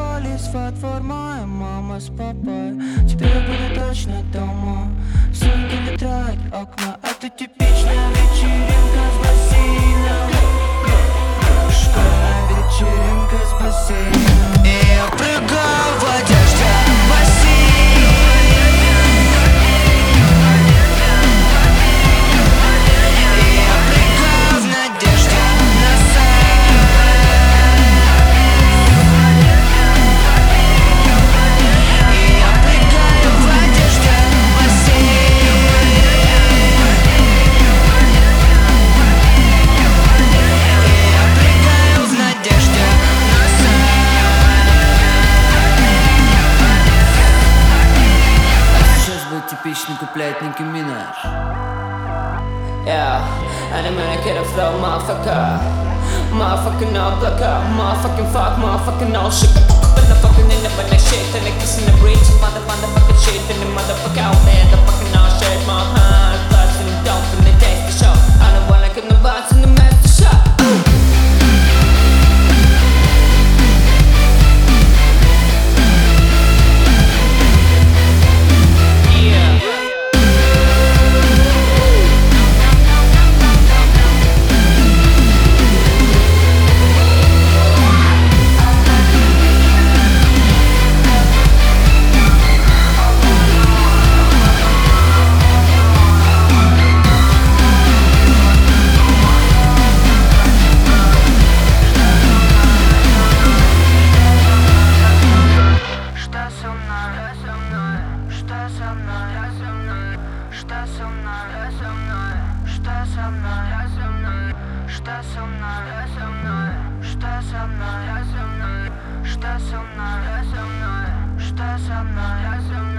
собрались во двор, моя мама с папой. Теперь были точно дома. Сумки трать окна. Это типичная вечеринка с бассейном. Школьная вечеринка с бассейном. И я прыгаю в одежде в бассейн. И я прыгаю в надежде на секс. И я прыгаю в одежде в бассейн. И я прыгаю в надежде на секс. Сейчас будет типичный куплет Ники Минаж. Yeah, and I'm gonna get a flow, motherfucker. Motherfucking no blocker, motherfucking fuck, motherfucking no shit. But the fucking in the but that shit, and the kiss in the breach, motherfucking shit, and the motherfucker out there, the fucking no shit, my hand, blood and the dope and the taste the show. I don't wanna get no butts in the master shop. Что со мной?